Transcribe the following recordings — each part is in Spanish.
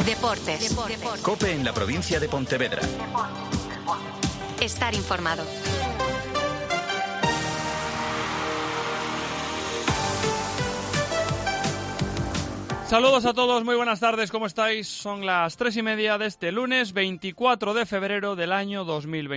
Deportes. COPE en la provincia de Pontevedra. Estar informado. Saludos a todos, muy buenas tardes, ¿cómo estáis? Son las 3:30 de este lunes 24 de febrero del año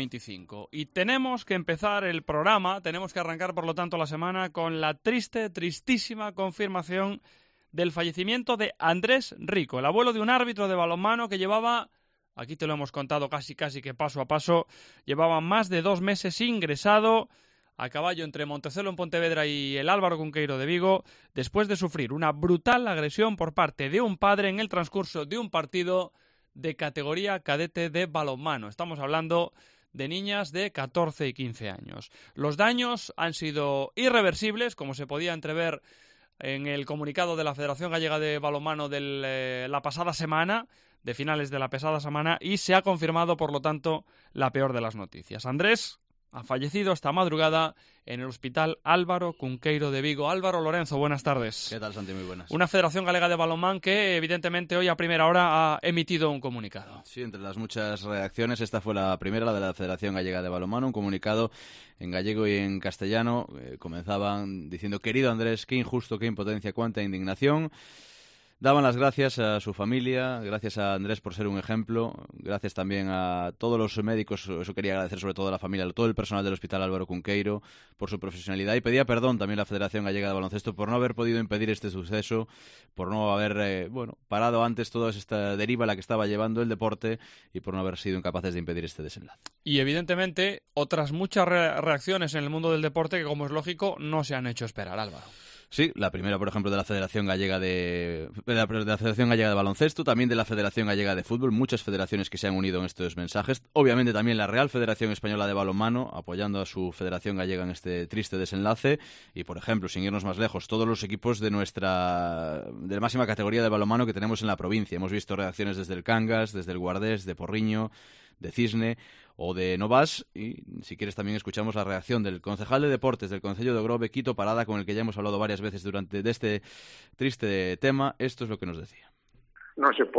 2025. Y tenemos que empezar el programa, tenemos que arrancar por lo tanto la semana con la tristísima confirmación del fallecimiento de Andrés Rico, el abuelo de un árbitro de balonmano que llevaba, aquí te lo hemos contado casi que paso a paso, llevaba más de 2 meses ingresado a caballo entre Montecelo en Pontevedra y el Álvaro Cunqueiro de Vigo, después de sufrir una brutal agresión por parte de un padre en el transcurso de un partido de categoría cadete de balonmano. Estamos hablando de niñas de 14 y 15 años. Los daños han sido irreversibles, como se podía entrever en el comunicado de la Federación Gallega de Balonmano de la pasada semana, de finales de la pasada semana, y se ha confirmado, por lo tanto, la peor de las noticias. Andrés ha fallecido esta madrugada en el Hospital Álvaro Cunqueiro de Vigo. Álvaro Lorenzo, buenas tardes. ¿Qué tal, Santi? Muy buenas. Una Federación Galega de Balonmán que, evidentemente, hoy a primera hora ha emitido un comunicado. Sí, entre las muchas reacciones, esta fue la primera, la de la Federación Gallega de Balonmano, un comunicado en gallego y en castellano. Comenzaban diciendo: querido Andrés, qué injusto, qué impotencia, cuánta indignación. Daban las gracias a su familia, gracias a Andrés por ser un ejemplo, gracias también a todos los médicos, eso quería agradecer sobre todo a la familia, a todo el personal del Hospital Álvaro Cunqueiro por su profesionalidad, y pedía perdón también a la Federación Gallega de Baloncesto por no haber podido impedir este suceso, por no haber parado antes toda esta deriva a la que estaba llevando el deporte y por no haber sido incapaces de impedir este desenlace. Y evidentemente otras muchas reacciones en el mundo del deporte que, como es lógico, no se han hecho esperar, Álvaro. Sí, la primera, por ejemplo, de la Federación Gallega de la Federación Gallega de Baloncesto, también de la Federación Gallega de Fútbol, muchas federaciones que se han unido en estos mensajes. Obviamente también la Real Federación Española de Balonmano, apoyando a su Federación Gallega en este triste desenlace. Y, por ejemplo, sin irnos más lejos, todos los equipos de la máxima categoría de balonmano que tenemos en la provincia. Hemos visto reacciones desde el Cangas, desde el Guardés, de Porriño, de Cisne o de Novas, y si quieres también escuchamos la reacción del concejal de deportes del Concello de Grove, Quito Parada, con el que ya hemos hablado varias veces durante este triste tema. Esto es lo que nos decía. Non se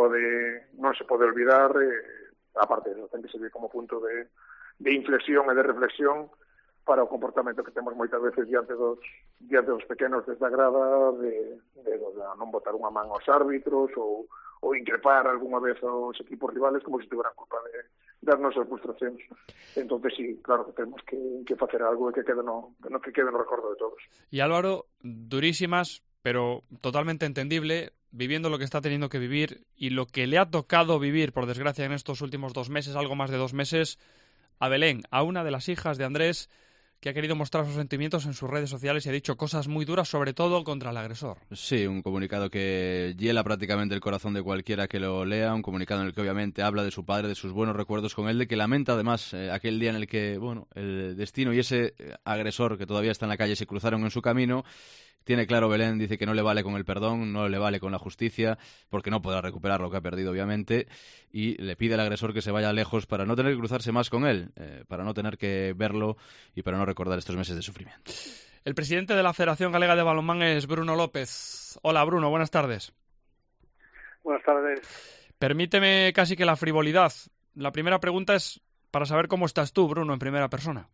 pode olvidar, aparte de ten que servir como punto de inflexión e de reflexión para o comportamento que temos moitas veces diante dos pequenos desde a grada de non botar unha man aos árbitros ou increpar algunha vez aos equipos rivales como se tiveran culpa das nosas frustracións. Entonces sí, claro que temos que facer algo que quede no recordo de todos. Y Álvaro, durísimas, pero totalmente entendible, viviendo lo que está teniendo que vivir y lo que le ha tocado vivir, por desgracia, en estos últimos 2 meses, algo más de 2 meses, a Belén, a una de las hijas de Andrés, que ha querido mostrar sus sentimientos en sus redes sociales y ha dicho cosas muy duras, sobre todo contra el agresor. Sí, un comunicado que hiela prácticamente el corazón de cualquiera que lo lea, un comunicado en el que obviamente habla de su padre, de sus buenos recuerdos con él, de que lamenta además aquel día en el que el destino y ese agresor que todavía está en la calle se cruzaron en su camino. Tiene claro Belén, dice que no le vale con el perdón, no le vale con la justicia, porque no podrá recuperar lo que ha perdido, obviamente, y le pide al agresor que se vaya lejos para no tener que cruzarse más con él, para no tener que verlo y para no recordar estos meses de sufrimiento. El presidente de la Federación Galega de Balonmán es Bruno López. Hola, Bruno, buenas tardes. Buenas tardes. Permíteme casi que la frivolidad. La primera pregunta es para saber cómo estás tú, Bruno, en primera persona.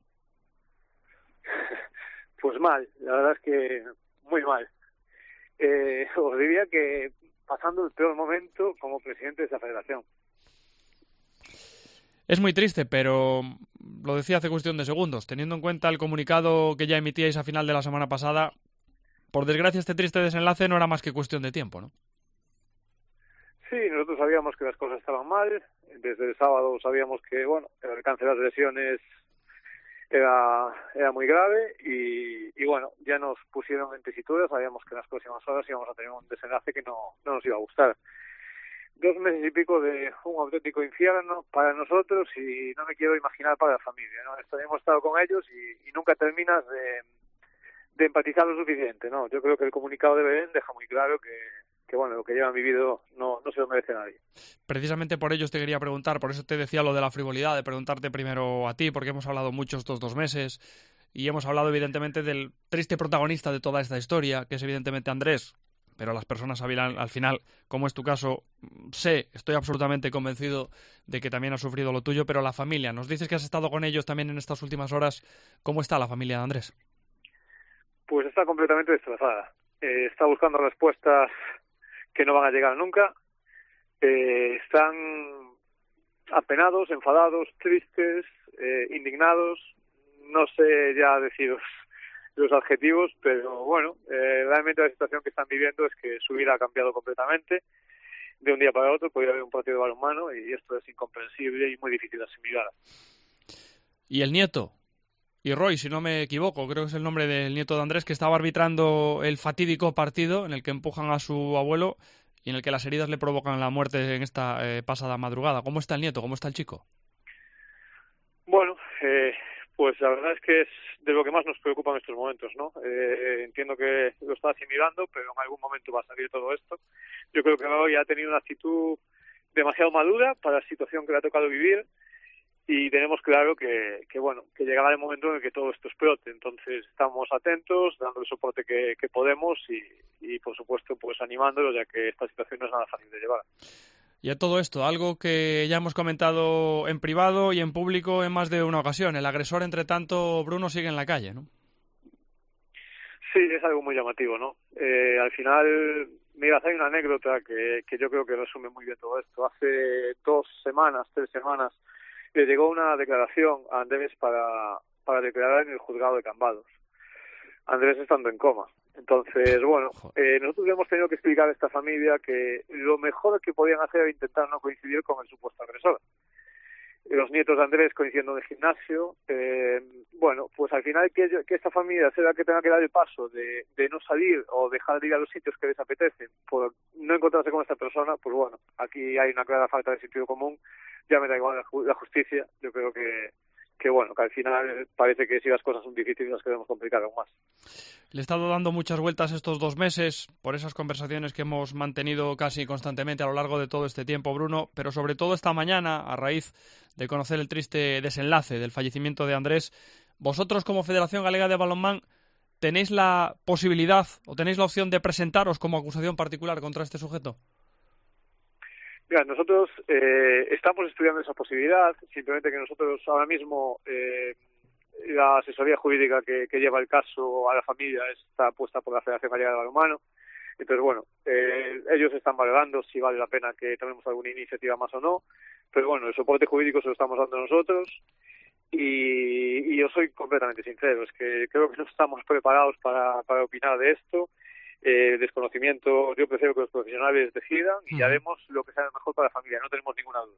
Pues mal, la verdad es que muy mal. Os diría que pasando el peor momento como presidente de esa federación. Es muy triste, pero lo decía hace cuestión de segundos. Teniendo en cuenta el comunicado que ya emitíais a final de la semana pasada, por desgracia este triste desenlace no era más que cuestión de tiempo, ¿no? Sí, nosotros sabíamos que las cosas estaban mal. Desde el sábado sabíamos que el alcance de las lesiones era muy grave y ya nos pusieron en tesitura. Sabíamos que en las próximas horas íbamos a tener un desenlace que no nos iba a gustar. 2 meses y pico de un auténtico infierno para nosotros y no me quiero imaginar para la familia, ¿no? Hemos estado con ellos y nunca terminas de empatizar lo suficiente, ¿no? Yo creo que el comunicado de Belén deja muy claro que lo que llevan vivido no se lo merece nadie. Precisamente por ello te quería preguntar, por eso te decía lo de la frivolidad, de preguntarte primero a ti, porque hemos hablado mucho estos 2 meses y hemos hablado evidentemente del triste protagonista de toda esta historia, que es evidentemente Andrés, pero las personas al final, como es tu caso, estoy absolutamente convencido de que también has sufrido lo tuyo, pero la familia, nos dices que has estado con ellos también en estas últimas horas. ¿Cómo está la familia de Andrés? Pues está completamente destrozada. Está buscando respuestas que no van a llegar nunca. Están apenados, enfadados, tristes, indignados. No sé ya deciros los adjetivos, pero bueno, realmente la situación que están viviendo es que su vida ha cambiado completamente. De un día para otro podría haber un partido de balonmano y esto es incomprensible y muy difícil de asimilar. ¿Y el nieto? Y Roy, si no me equivoco, creo que es el nombre del nieto de Andrés, que estaba arbitrando el fatídico partido en el que empujan a su abuelo y en el que las heridas le provocan la muerte en esta pasada madrugada. ¿Cómo está el nieto? ¿Cómo está el chico? Bueno, pues la verdad es que es de lo que más nos preocupa en estos momentos, ¿no? Entiendo que lo está asimilando, pero en algún momento va a salir todo esto. Yo creo que hoy ha tenido una actitud demasiado madura para la situación que le ha tocado vivir y tenemos claro que llegará el momento en el que todo esto explote. Entonces estamos atentos, dando el soporte que podemos y por supuesto pues animándolo, ya que esta situación no es nada fácil de llevar. Y a todo esto, algo que ya hemos comentado en privado y en público en más de una ocasión. El agresor, entre tanto, Bruno, sigue en la calle, ¿no? Sí, es algo muy llamativo, ¿no? Al final, mira, hay una anécdota que yo creo que resume muy bien todo esto. Hace 3 semanas, le llegó una declaración a Andrés para declarar en el juzgado de Cambados. Andrés estando en coma. Entonces, bueno, nosotros le hemos tenido que explicar a esta familia que lo mejor que podían hacer era intentar no coincidir con el supuesto agresor. Los nietos de Andrés coincidiendo en el gimnasio. Bueno, pues al final que esta familia sea la que tenga que dar el paso de no salir o dejar de ir a los sitios que les apetecen por no encontrarse con esta persona, pues bueno, aquí hay una clara falta de sentido común. Ya me da igual la justicia. Yo creo que bueno, que al final parece que si las cosas son difíciles las queremos complicar aún más. Le he estado dando muchas vueltas estos 2 meses por esas conversaciones que hemos mantenido casi constantemente a lo largo de todo este tiempo, Bruno, pero sobre todo esta mañana, a raíz de conocer el triste desenlace del fallecimiento de Andrés, vosotros como Federación Galega de Balonmán ¿tenéis la posibilidad o tenéis la opción de presentaros como acusación particular contra este sujeto? Mira, nosotros estamos estudiando esa posibilidad, simplemente que nosotros ahora mismo la asesoría jurídica que lleva el caso a la familia está puesta por la Federación Gallega de Balonmano. Entonces, bueno, ellos están valorando si vale la pena que tomemos alguna iniciativa más o no, pero bueno, el soporte jurídico se lo estamos dando nosotros y yo soy completamente sincero, es que creo que no estamos preparados para opinar de esto. Desconocimiento, yo prefiero que los profesionales decidan y haremos lo que sea mejor para la familia, no tenemos ninguna duda.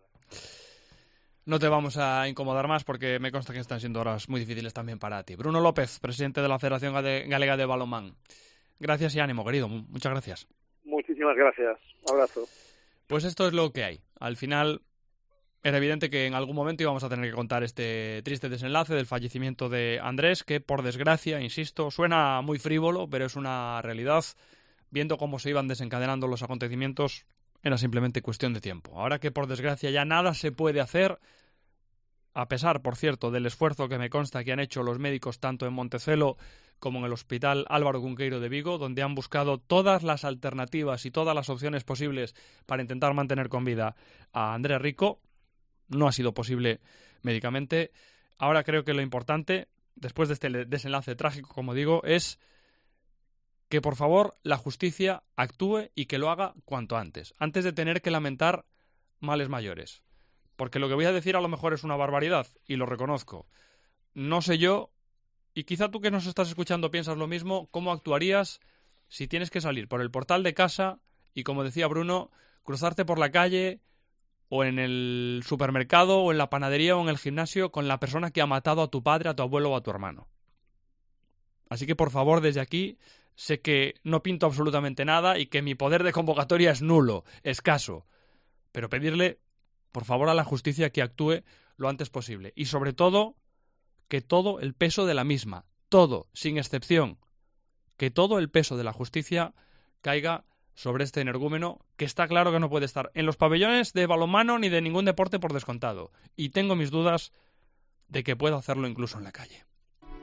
No te vamos a incomodar más porque me consta que están siendo horas muy difíciles también para ti. Bruno López, presidente de la Federación Galega de Balonmán. Gracias y ánimo, querido. Muchas gracias. Muchísimas gracias. Abrazo. Pues esto es lo que hay. Al final era evidente que en algún momento íbamos a tener que contar este triste desenlace del fallecimiento de Andrés, que por desgracia, insisto, suena muy frívolo, pero es una realidad. Viendo cómo se iban desencadenando los acontecimientos, era simplemente cuestión de tiempo. Ahora que por desgracia ya nada se puede hacer, a pesar, por cierto, del esfuerzo que me consta que han hecho los médicos tanto en Montecelo como en el Hospital Álvaro Cunqueiro de Vigo, donde han buscado todas las alternativas y todas las opciones posibles para intentar mantener con vida a Andrés Rico. No ha sido posible médicamente. Ahora creo que lo importante, después de este desenlace trágico, como digo, es que por favor la justicia actúe y que lo haga cuanto antes de tener que lamentar males mayores. Porque lo que voy a decir a lo mejor es una barbaridad, y lo reconozco. No sé yo, y quizá tú que nos estás escuchando piensas lo mismo, cómo actuarías si tienes que salir por el portal de casa y, como decía Bruno, cruzarte por la calle o en el supermercado o en la panadería o en el gimnasio con la persona que ha matado a tu padre, a tu abuelo o a tu hermano. Así que por favor, desde aquí, sé que no pinto absolutamente nada y que mi poder de convocatoria es nulo, escaso, pero pedirle por favor a la justicia que actúe lo antes posible y sobre todo que todo el peso de la misma, todo, sin excepción, que todo el peso de la justicia caiga sobre este energúmeno, que está claro que no puede estar en los pabellones de balonmano ni de ningún deporte por descontado. Y tengo mis dudas de que pueda hacerlo incluso en la calle.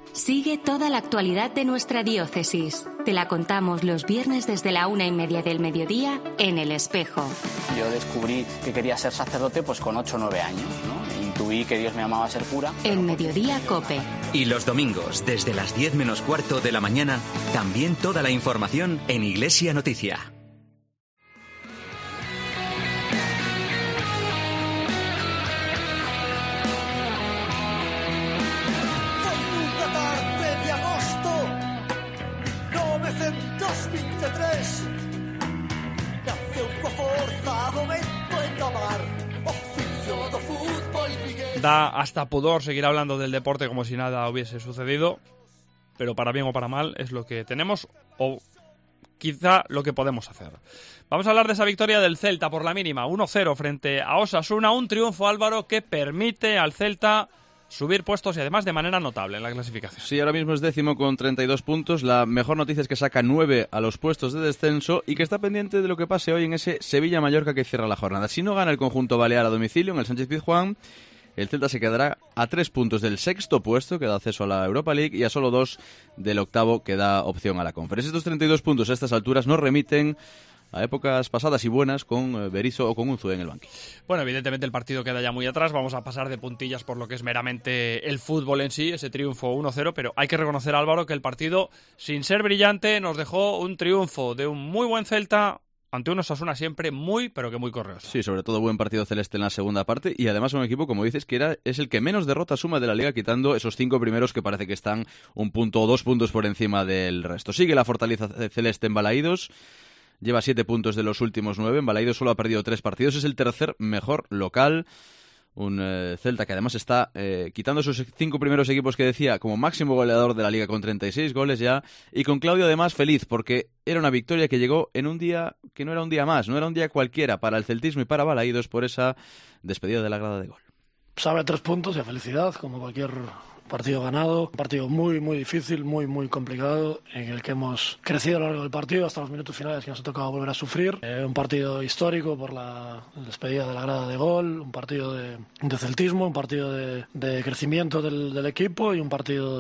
Sigue toda la actualidad de nuestra diócesis. Te la contamos los viernes desde la 1:30 del mediodía en El Espejo. Yo descubrí que quería ser sacerdote pues con 8 o 9 años, ¿no? Intuí que Dios me llamaba a ser cura. En Mediodía Cope. Y los domingos, desde las 10 menos cuarto de la mañana, también toda la información en Iglesia Noticia. Da hasta pudor seguir hablando del deporte como si nada hubiese sucedido, pero para bien o para mal es lo que tenemos o quizá lo que podemos hacer. Vamos a hablar de esa victoria del Celta por la mínima, 1-0 frente a Osasuna, un triunfo, Álvaro, que permite al Celta subir puestos y además de manera notable en la clasificación. Sí, ahora mismo es 10º con 32 puntos. La mejor noticia es que saca 9 a los puestos de descenso y que está pendiente de lo que pase hoy en ese Sevilla-Mallorca que cierra la jornada. Si no gana el conjunto balear a domicilio en el Sánchez-Pizjuán, el Celta se quedará a 3 puntos del 6º puesto, que da acceso a la Europa League, y a solo 2 del 8º, que da opción a la Conference. Estos 32 puntos a estas alturas nos remiten a épocas pasadas y buenas con Berizzo o con Unzué en el banquillo. Bueno, evidentemente el partido queda ya muy atrás, vamos a pasar de puntillas por lo que es meramente el fútbol en sí, ese triunfo 1-0, pero hay que reconocer, Álvaro, que el partido, sin ser brillante, nos dejó un triunfo de un muy buen Celta ante un Osasuna siempre muy, pero que muy correoso. Sí, sobre todo buen partido celeste en la segunda parte y además un equipo, como dices, que es el que menos derrotas suma de la Liga, quitando esos 5 primeros que parece que están 1 punto o 2 puntos por encima del resto. Sigue la fortaleza celeste en Balaídos, lleva 7 puntos de los últimos 9, en Balaídos solo ha perdido 3 partidos, es el tercer mejor local. Un Celta que además está quitando esos 5 primeros equipos que decía como máximo goleador de la Liga con 36 goles ya, y con Claudio además feliz porque era una victoria que llegó en un día que no era un día más, no era un día cualquiera para el celtismo y para Balaídos por esa despedida de la grada de gol. Sabe a 3 puntos y a felicidad, como cualquier partido ganado, un partido muy muy difícil, muy muy complicado, en el que hemos crecido a lo largo del partido hasta los minutos finales que nos ha tocado volver a sufrir. Un partido histórico por la despedida de la grada de gol, un partido de celtismo, un partido de crecimiento del equipo y un partido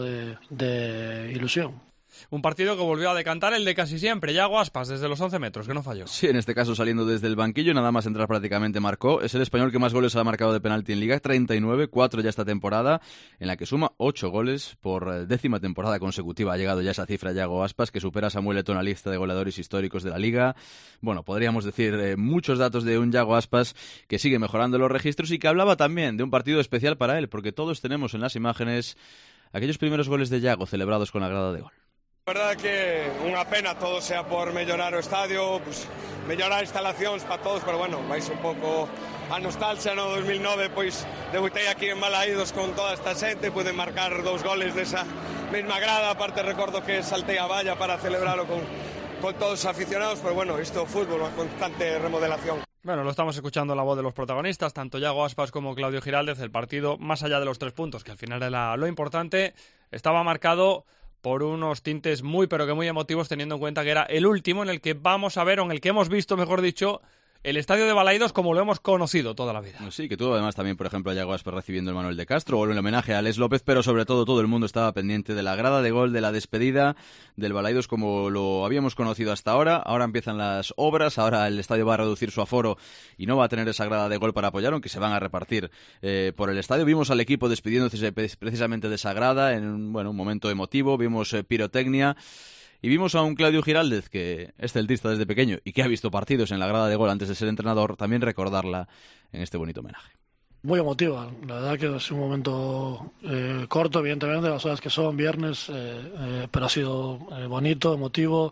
de ilusión. Un partido que volvió a decantar el de casi siempre, Yago Aspas, desde los 11 metros, que no falló. Sí, en este caso saliendo desde el banquillo, nada más entrar prácticamente marcó. Es el español que más goles ha marcado de penalti en Liga, 39, 4 ya esta temporada, en la que suma 8 goles por 10ª temporada consecutiva. Ha llegado ya esa cifra Yago Aspas, que supera a Samuel Eto'o en la lista de goleadores históricos de la Liga. Bueno, podríamos decir muchos datos de un Yago Aspas que sigue mejorando los registros y que hablaba también de un partido especial para él, porque todos tenemos en las imágenes aquellos primeros goles de Yago celebrados con la grada de gol. A verdade que unha pena todo sea por mellorar o estadio, pues, mellorar instalacións para todos, pero bueno, vais un pouco a nostalgia no 2009, pois debutei aquí en Balaídos con toda esta xente, pude marcar 2 goles nesa mesma grada, aparte recordo que saltei a valla para celebrarlo con todos os aficionados, pero bueno, isto é fútbol, unha constante remodelación. Bueno, lo estamos escuchando la voz de los protagonistas, tanto Yago Aspas como Claudio Giraldez. El partido, más allá de los 3 puntos, que al final era lo importante, estaba marcado por unos tintes muy pero que muy emotivos, teniendo en cuenta que era el último en el que vamos a ver, o en el que hemos visto, mejor dicho, el estadio de Balaídos como lo hemos conocido toda la vida. Sí, que tuvo además también, por ejemplo, a Yago Aspas recibiendo el Manuel de Castro o el homenaje a Alex López, pero sobre todo el mundo estaba pendiente de la grada de gol, de la despedida del Balaídos como lo habíamos conocido hasta ahora. Ahora empiezan las obras, ahora el estadio va a reducir su aforo y no va a tener esa grada de gol para apoyar, aunque se van a repartir por el estadio. Vimos al equipo despidiéndose precisamente de esa grada en un momento emotivo, vimos pirotecnia. Y vimos a un Claudio Giraldez, que es celtista desde pequeño y que ha visto partidos en la grada de gol antes de ser entrenador, también recordarla en este bonito homenaje. Muy emotiva, la verdad que es un momento corto, evidentemente, las horas que son, viernes, pero ha sido bonito, emotivo.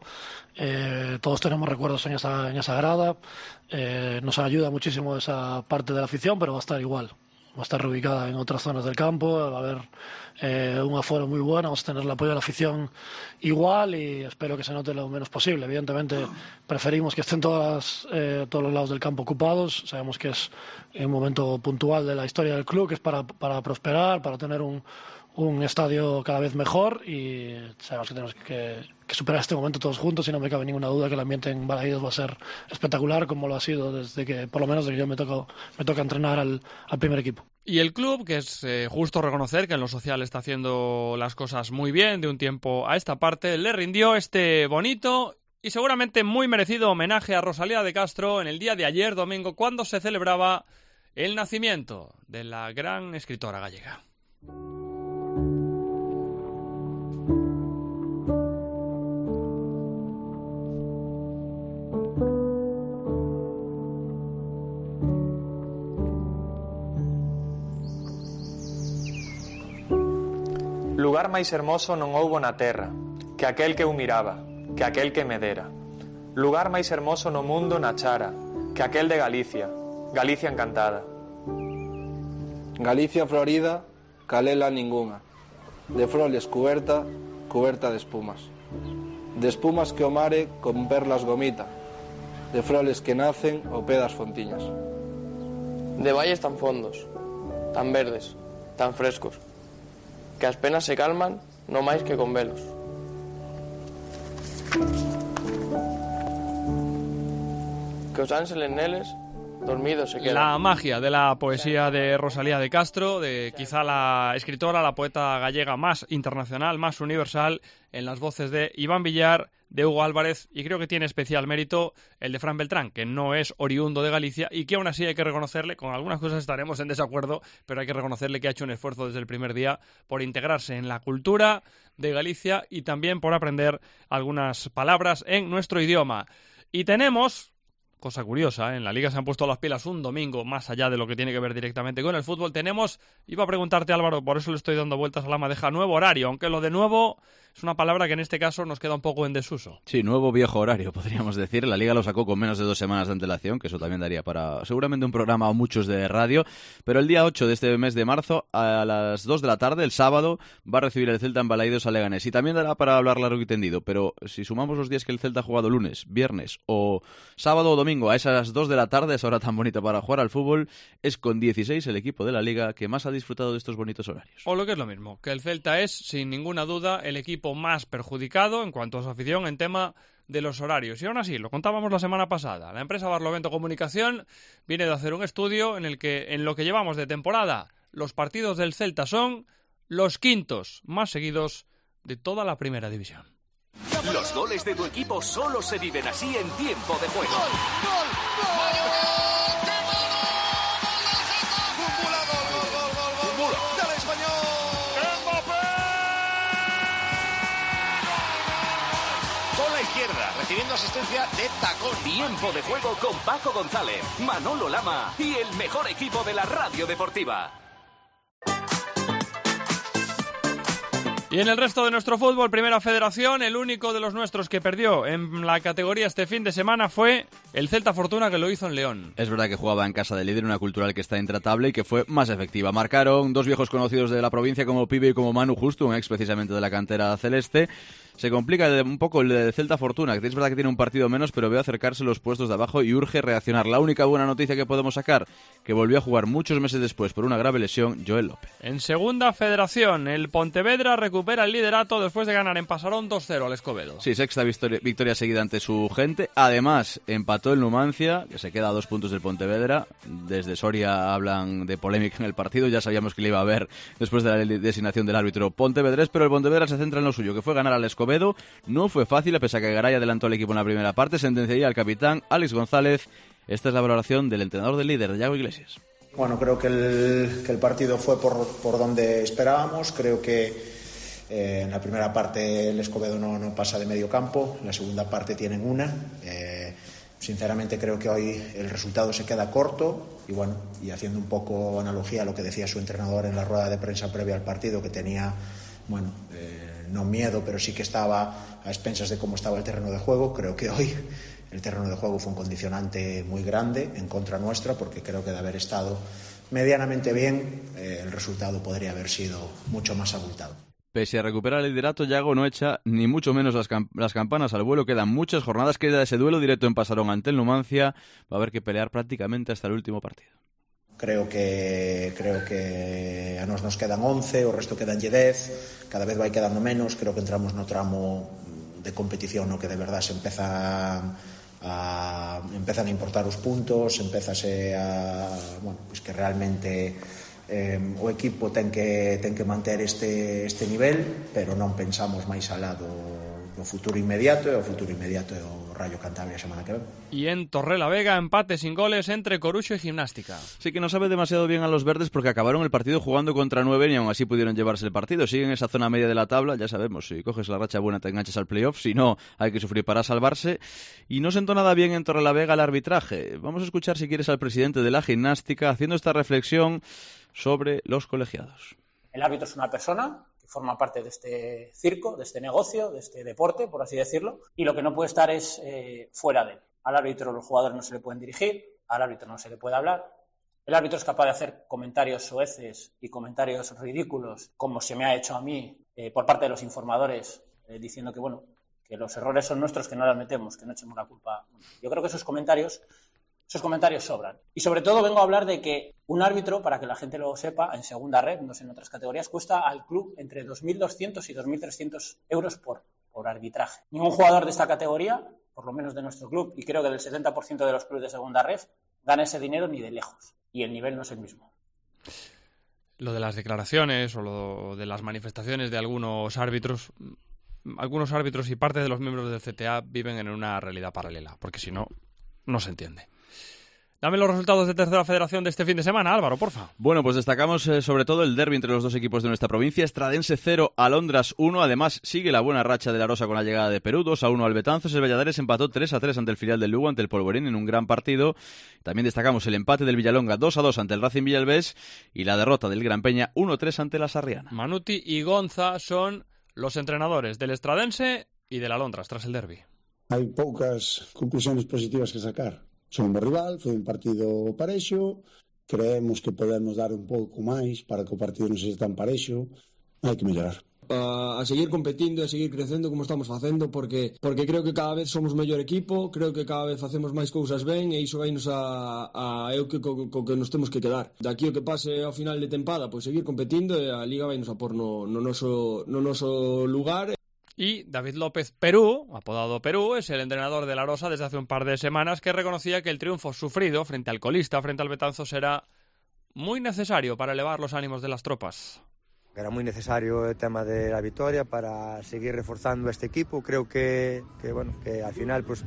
Todos tenemos recuerdos en esa grada. Nos ayuda muchísimo esa parte de la afición, pero va a estar igual. Va a estar reubicada en otras zonas del campo, va a haber un aforo muy bueno, vamos a tener el apoyo de la afición igual y espero que se note lo menos posible. Evidentemente preferimos que estén todos los lados del campo ocupados, sabemos que es un momento puntual de la historia del club, que es para prosperar, para tener un un estadio cada vez mejor y sabemos que tenemos que superar este momento todos juntos y no me cabe ninguna duda que el ambiente en Balaídos va a ser espectacular como lo ha sido desde que, por lo menos desde que yo me toca entrenar al primer equipo. Y el club, que es justo reconocer que en lo social está haciendo las cosas muy bien de un tiempo a esta parte, le rindió este bonito y seguramente muy merecido homenaje a Rosalía de Castro en el día de ayer, domingo, cuando se celebraba el nacimiento de la gran escritora gallega. Lugar máis hermoso non houbo na terra, que aquel que eu miraba, que aquel que me dera. Lugar máis hermoso no mundo na chara, que aquel de Galicia, Galicia encantada. Galicia florida, calela ningunha. De flores cuberta, cuberta de espumas. De espumas que o mare con perlas gomita. De flores que nacen ao pé das fontiñas. De valles tan fondos, tan verdes, tan frescos, que as penas se calman no máis que con velos. Que os ángeles neles dormidos se quedan. La magia de la poesía de Rosalía de Castro, de quizá la escritora, la poeta gallega más internacional, más universal, en las voces de Iván Villar, de Hugo Álvarez, y creo que tiene especial mérito el de Fran Beltrán, que no es oriundo de Galicia y que aún así hay que reconocerle, con algunas cosas estaremos en desacuerdo, pero hay que reconocerle que ha hecho un esfuerzo desde el primer día por integrarse en la cultura de Galicia y también por aprender algunas palabras en nuestro idioma. Y tenemos, cosa curiosa, en la Liga se han puesto las pilas un domingo, más allá de lo que tiene que ver directamente con el fútbol, iba a preguntarte, Álvaro, por eso le estoy dando vueltas a la madeja, nuevo horario, aunque lo de nuevo es una palabra que en este caso nos queda un poco en desuso. Sí, nuevo viejo horario, podríamos decir. La Liga lo sacó con menos de 2 semanas de antelación, que eso también daría para seguramente un programa o muchos de radio. Pero el día 8 de este mes de marzo, a las 2 de la tarde, el sábado, va a recibir el Celta en Balaídos a Leganés. Y también dará para hablar largo y tendido. Pero si sumamos los días que el Celta ha jugado lunes, viernes o sábado o domingo a esas 2 de la tarde, esa hora tan bonita para jugar al fútbol, es con 16 el equipo de la Liga que más ha disfrutado de estos bonitos horarios. O lo que es lo mismo, que el Celta es, sin ninguna duda, el equipo más perjudicado en cuanto a su afición en tema de los horarios. Y aún así, lo contábamos la semana pasada, la empresa Barlovento Comunicación viene de hacer un estudio en el que, en lo que llevamos de temporada, los partidos del Celta son los quintos más seguidos de toda la primera división. Los goles de tu equipo solo se viven así en tiempo de juego. ¡Gol, gol, gol! Recibiendo asistencia de tacón. Tiempo de juego con Paco González, Manolo Lama y el mejor equipo de la radio deportiva. Y en el resto de nuestro fútbol, Primera Federación, el único de los nuestros que perdió en la categoría este fin de semana fue el Celta Fortuna, que lo hizo en León. Es verdad que jugaba en casa del líder, una cultural que está intratable y que fue más efectiva. Marcaron 2 viejos conocidos de la provincia como Pibe y como Manu Justo, un ex precisamente de la cantera celeste. Se complica un poco el de Celta Fortuna, que es verdad que tiene un partido menos, pero veo acercarse los puestos de abajo y urge reaccionar. La única buena noticia que podemos sacar, que volvió a jugar muchos meses después por una grave lesión, Joel López. En Segunda Federación, el Pontevedra recupera el liderato después de ganar en Pasarón 2-0 al Escobedo. Sí, sexta victoria seguida ante su gente. Además, empató el Numancia, que se queda a 2 puntos del Pontevedra. Desde Soria hablan de polémica en el partido, ya sabíamos que le iba a haber después de la designación del árbitro pontevedrés, pero el Pontevedra se centra en lo suyo, que fue ganar al Escobedo. No fue fácil, a pesar que Garay adelantó al equipo en la primera parte. Sentenciaría al capitán Alex González. Esta es la valoración del entrenador del líder, Yago Iglesias. Bueno, creo que el partido fue por donde esperábamos. Creo que en la primera parte el Escobedo no pasa de medio campo, en la segunda parte tienen una. Sinceramente creo que hoy el resultado se queda corto y bueno, y haciendo un poco analogía a lo que decía su entrenador en la rueda de prensa previa al partido, que tenía, bueno, no miedo, pero sí que estaba a expensas de cómo estaba el terreno de juego. Creo que hoy el terreno de juego fue un condicionante muy grande en contra nuestra, porque creo que de haber estado medianamente bien, el resultado podría haber sido mucho más abultado. Pese a recuperar el liderato, Yago no echa ni mucho menos las campanas al vuelo. Quedan muchas jornadas, queda ese duelo directo en Pasarón ante el Numancia. Va a haber que pelear prácticamente hasta el último partido. creo que a nos quedan 11, o resto quedanlle 10, cada vez vai quedando menos. Creo que entramos no tramo de competición no que de verdad se empezan a importar os puntos, empezase a, bueno, pues que realmente o equipo ten que manter este nivel, pero non pensamos máis alá do futuro inmediato, e o futuro inmediato é o Rayo Cantabria a semana que ven. Y en Torrelavega, empate sin goles entre Coruxo y Gimnástica. Sí que no sabe demasiado bien a los verdes porque acabaron el partido jugando contra 9 y aún así pudieron llevarse el partido. Siguen en esa zona media de la tabla, ya sabemos, si coges la racha buena te enganchas al playoff, si no hay que sufrir para salvarse. Y no sentó nada bien en Torrelavega el arbitraje. Vamos a escuchar si quieres al presidente de la Gimnástica haciendo esta reflexión sobre los colegiados. El árbitro es una persona que forma parte de este circo, de este negocio, de este deporte, por así decirlo, y lo que no puede estar es fuera de él. Al árbitro los jugadores no se le pueden dirigir, al árbitro no se le puede hablar. El árbitro es capaz de hacer comentarios soeces y comentarios ridículos, como se me ha hecho a mí por parte de los informadores, diciendo que, bueno, que los errores son nuestros, que no los metemos, que no echemos la culpa. Yo creo que esos comentarios sobran. Y sobre todo vengo a hablar de que un árbitro, para que la gente lo sepa, en segunda red, no sé en otras categorías, cuesta al club entre 2.200 y 2.300 euros por arbitraje. Ningún jugador de esta categoría, por lo menos de nuestro club, y creo que del 70% de los clubes de segunda red, gana ese dinero ni de lejos. Y el nivel no es el mismo. Lo de las declaraciones o lo de las manifestaciones de algunos árbitros y parte de los miembros del CTA viven en una realidad paralela, porque si no, no se entiende. Dame los resultados de Tercera Federación de este fin de semana, Álvaro, porfa. Bueno, pues destacamos sobre todo el derbi entre los dos equipos de nuestra provincia. Estradense 0, Alondras 1. Además, sigue la buena racha de la Arosa con la llegada de Perú. 2-1 al Betanzos. El Valladares empató 3-3 ante el filial del Lugo, ante el Polvorín, en un gran partido. También destacamos el empate del Villalonga 2-2 ante el Racing Villalbés y la derrota del Gran Peña 1-3 ante la Sarriana. Manuti y Gonza son los entrenadores del Estradense y del Alondras tras el derbi. Hay poucas conclusiones positivas que sacar. Son un rival, foi un partido parexo, creemos que podemos dar un pouco máis para que o partido non sexa tan parexo, hai que mellorar. A seguir competindo e a seguir crecendo como estamos facendo, porque creo que cada vez somos mellor equipo, creo que cada vez facemos máis cousas ben e iso vainos a eu que co que nos temos que quedar. Daqui o que pase ao final de tempada, pois seguir competindo e a Liga vainos a por no noso lugar. Y David López Perú, apodado Perú, es el entrenador de la Arosa desde hace un par de semanas, que reconocía que el triunfo sufrido frente al colista, frente al Betanzos, era muy necesario para elevar los ánimos de las tropas. Era muy necesario el tema de la victoria para seguir reforzando este equipo. Creo que al final pues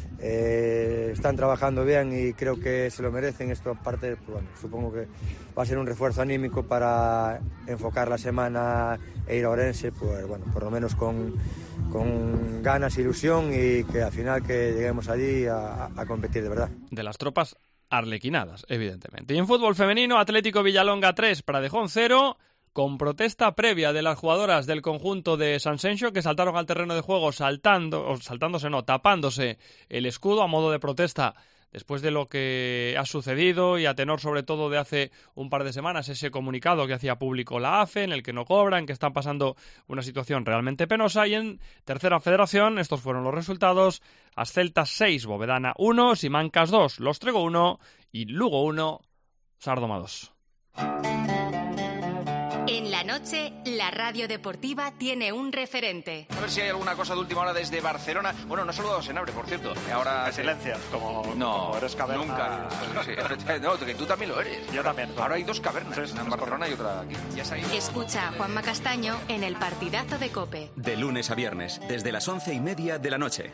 están trabajando bien y creo que se lo merecen. Esto aparte, bueno, supongo que va a ser un refuerzo anímico para enfocar la semana e ir a Orense, pues bueno, por lo menos con ganas, ilusión y que al final que lleguemos allí a competir de verdad. De las tropas arlequinadas, evidentemente. Y en fútbol femenino, Atlético Villalonga 3, Pradejón 0, con protesta previa de las jugadoras del conjunto de Sanxenxo, que saltaron al terreno de juego tapándose el escudo a modo de protesta después de lo que ha sucedido y a tenor sobre todo de hace un par de semanas, ese comunicado que hacía público la AFE en el que no cobran, que están pasando una situación realmente penosa. Y en Tercera Federación, estos fueron los resultados: Asceltas 6, Bovedana 1, Simancas 2, Los Trego 1 y Lugo 1, Sardoma 2. En la noche, la radio deportiva tiene un referente. A ver si hay alguna cosa de última hora desde Barcelona. Bueno, no he saludado a Senabre, por cierto. Ahora me silencias, como eres caverna. Nunca. Sí, no, que tú también lo eres. Yo también. Ahora hay dos cavernas, una en Barcelona y otra aquí. Escucha a Juanma Castaño en el partidazo de COPE. De lunes a viernes, desde las 11:30 de la noche.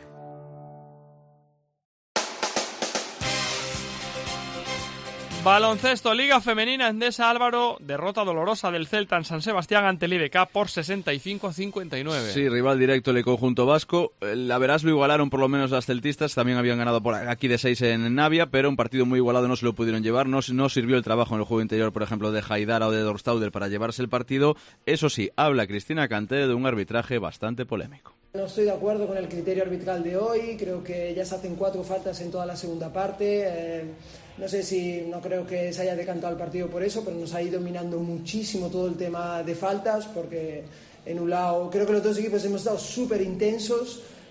Baloncesto, Liga Femenina Endesa, Álvaro, derrota dolorosa del Celta en San Sebastián ante el IBK por 65-59. Sí, rival directo el conjunto vasco. La Verás lo igualaron por lo menos las celtistas, también habían ganado por aquí de 6 en Navia, pero un partido muy igualado no se lo pudieron llevar, no sirvió el trabajo en el juego interior, por ejemplo, de Haidara o de Dorstauder para llevarse el partido. Eso sí, habla Cristina Canté de un arbitraje bastante polémico. No estoy de acuerdo con el criterio arbitral de hoy, creo que ya se hacen 4 faltas en toda la segunda parte. No creo que se haya decantado el partido por eso, pero nos ha ido minando muchísimo todo el tema de faltas, porque en un lado creo que los dos equipos hemos estado súper intensos,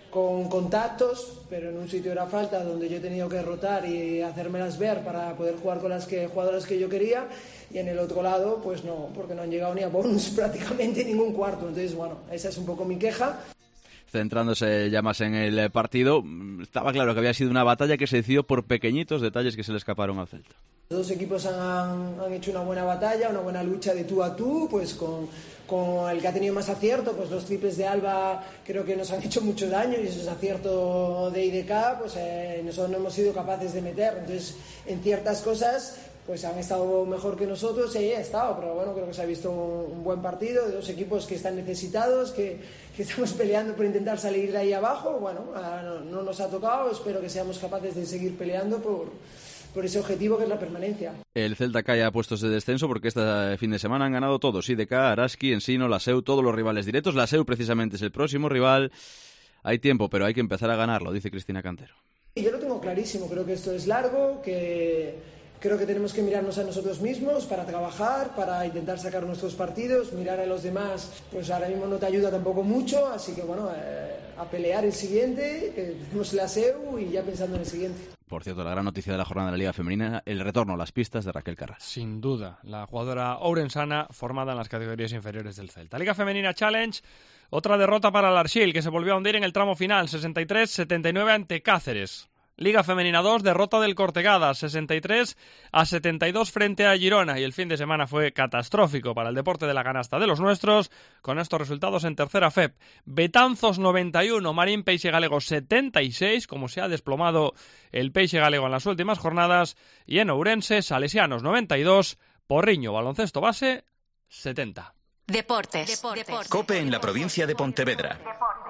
con contactos, pero en un sitio era falta donde yo he tenido que rotar y hacérmelas ver para poder jugar con las jugadoras que yo quería, y en el otro lado pues no, porque no han llegado ni a bonus prácticamente ningún cuarto. Entonces bueno, esa es un poco mi queja. Centrándose ya más en el partido, estaba claro que había sido una batalla que se decidió por pequeñitos detalles que se le escaparon al Celta. Los dos equipos han hecho una buena batalla, una buena lucha de tú a tú, pues con el que ha tenido más acierto, pues los triples de Alba creo que nos han hecho mucho daño, y ese acierto de IDK, pues nosotros no hemos sido capaces de meter. Entonces, en ciertas cosas pues han estado mejor que nosotros, y ahí ha estado, pero bueno, creo que se ha visto un buen partido de dos equipos que están necesitados, que estamos peleando por intentar salir de ahí abajo. Bueno, no nos ha tocado, espero que seamos capaces de seguir peleando por ese objetivo que es la permanencia. El Celta cae a puestos de descenso porque este fin de semana han ganado todos, IDK, Araski, Ensino, la SEU, todos los rivales directos. La SEU precisamente es el próximo rival. Hay tiempo, pero hay que empezar a ganarlo, dice Cristina Cantero. Yo lo tengo clarísimo, creo que esto es largo, creo que tenemos que mirarnos a nosotros mismos para trabajar, para intentar sacar nuestros partidos. Mirar a los demás, pues ahora mismo no te ayuda tampoco mucho, así que bueno, a pelear el siguiente, que tenemos la SEU y ya pensando en el siguiente. Por cierto, la gran noticia de la jornada de la Liga Femenina, el retorno a las pistas de Raquel Carrasco. Sin duda, la jugadora ourensana formada en las categorías inferiores del Celta. Liga Femenina Challenge, otra derrota para el Arxil, que se volvió a hundir en el tramo final, 63-79 ante Cáceres. Liga Femenina 2, derrota del Cortegada, 63-72 frente a Girona, y el fin de semana fue catastrófico para el deporte de la canasta de los nuestros, con estos resultados en tercera FEP. Betanzos 91, Marín Peixe Galego 76, como se ha desplomado el Peixe Galego en las últimas jornadas, y en Ourense, Salesianos 92, Porriño Baloncesto Base 70. Deportes. COPE en la provincia de Pontevedra.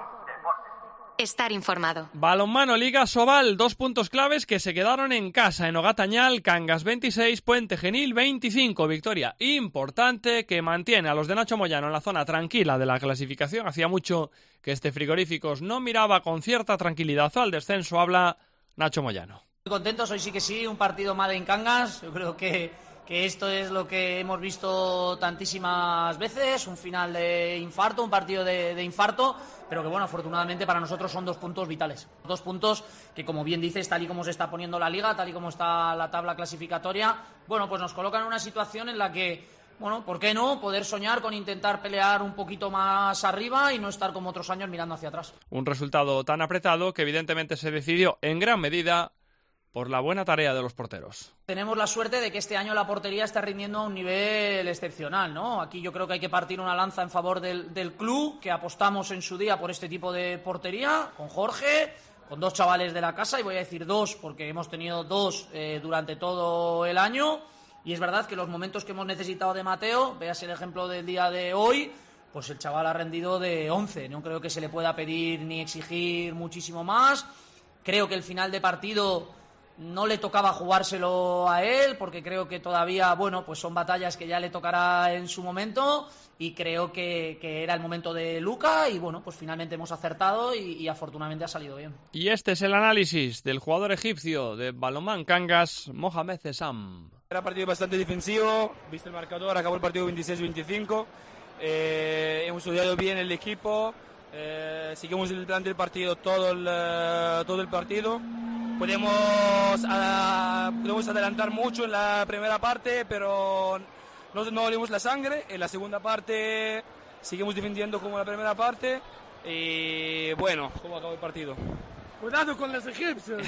Estar informado. Balonmano Liga Sobal, 2 puntos claves que se quedaron en casa. En Ogatañal, Cangas 26, Puente Genil 25. Victoria importante que mantiene a los de Nacho Moyano en la zona tranquila de la clasificación. Hacía mucho que este Frigoríficos no miraba con cierta tranquilidad al descenso. Habla Nacho Moyano. Muy contentos, hoy sí que sí, un partido mal en Cangas. Yo creo que esto es lo que hemos visto tantísimas veces, un final de infarto, un partido de infarto, pero que bueno, afortunadamente para nosotros son 2 puntos vitales. 2 puntos que, como bien dices, tal y como se está poniendo la liga, tal y como está la tabla clasificatoria, bueno, pues nos colocan en una situación en la que, bueno, ¿por qué no? Poder soñar con intentar pelear un poquito más arriba y no estar como otros años mirando hacia atrás. Un resultado tan apretado que evidentemente se decidió en gran medida por la buena tarea de los porteros. Tenemos la suerte de que este año la portería está rindiendo a un nivel excepcional, ¿no? Aquí yo creo que hay que partir una lanza en favor del club, que apostamos en su día por este tipo de portería, con Jorge, con 2 chavales de la casa, y voy a decir 2 porque hemos tenido 2 durante todo el año, y es verdad que los momentos que hemos necesitado de Mateo, veas el ejemplo del día de hoy, pues el chaval ha rendido de 11, no creo que se le pueda pedir ni exigir muchísimo más. Creo que el final de partido no le tocaba jugárselo a él, porque creo que todavía, bueno, pues son batallas que ya le tocará en su momento, y creo que era el momento de Luka, y bueno, pues finalmente hemos acertado y afortunadamente ha salido bien. Y este es el análisis del jugador egipcio de balonmán Cangas, Mohamed Essam. Era partido bastante defensivo, viste el marcador, acabó el partido 26-25, hemos estudiado bien el equipo, seguimos el plan del partido todo el partido. Podemos adelantar mucho en la primera parte, pero no olemos la sangre. En la segunda parte seguimos defendiendo como en la primera parte. Y bueno, ¿cómo acabó el partido? Cuidado con los egipcios,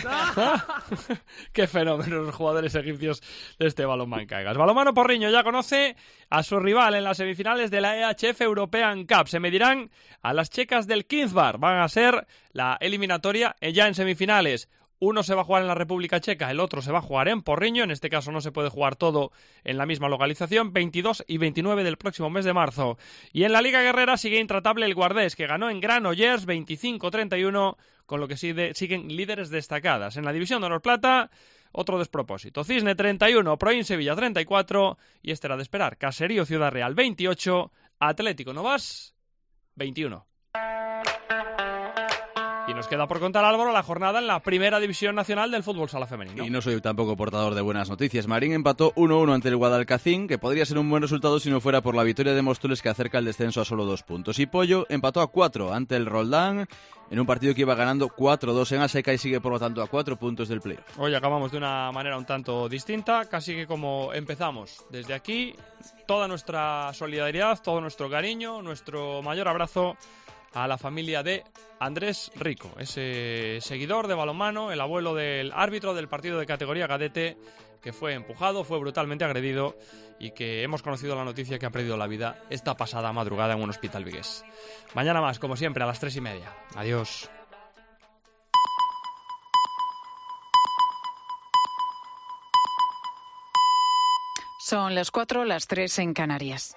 Qué fenómeno los jugadores egipcios de este balonmán Cangas. Balonmano Porriño ya conoce a su rival en las semifinales de la EHF European Cup. Se medirán a las checas del Kinsbar. Van a ser la eliminatoria ya en semifinales. Uno se va a jugar en la República Checa, el otro se va a jugar en Porriño. En este caso no se puede jugar todo en la misma localización. 22 y 29 del próximo mes de marzo. Y en la Liga Guerrera sigue intratable el Guardés, que ganó en Granollers 25-31, con lo que siguen líderes destacadas. En la División de Honor Plata, otro despropósito. Cisne 31, Proin Sevilla 34, y este era de esperar. Caserío Ciudad Real 28, Atlético Novas 21. Y nos queda por contar, Álvaro, la jornada en la Primera División Nacional del fútbol sala femenino. Y no soy tampoco portador de buenas noticias. Marín empató 1-1 ante el Guadalcacín, que podría ser un buen resultado si no fuera por la victoria de Móstoles, que acerca el descenso a solo 2 puntos. Y Pollo empató a 4 ante el Roldán, en un partido que iba ganando 4-2 en Aseca y sigue por lo tanto a 4 puntos del playoff. Hoy acabamos de una manera un tanto distinta, casi que como empezamos. Desde aquí, toda nuestra solidaridad, todo nuestro cariño, nuestro mayor abrazo a la familia de Andrés Rico, ese seguidor de balonmano, el abuelo del árbitro del partido de categoría cadete, que fue empujado, fue brutalmente agredido y que hemos conocido la noticia que ha perdido la vida esta pasada madrugada en un hospital vigués. Mañana más, como siempre, a las 3:30. Adiós. Son las 4, las 3 en Canarias.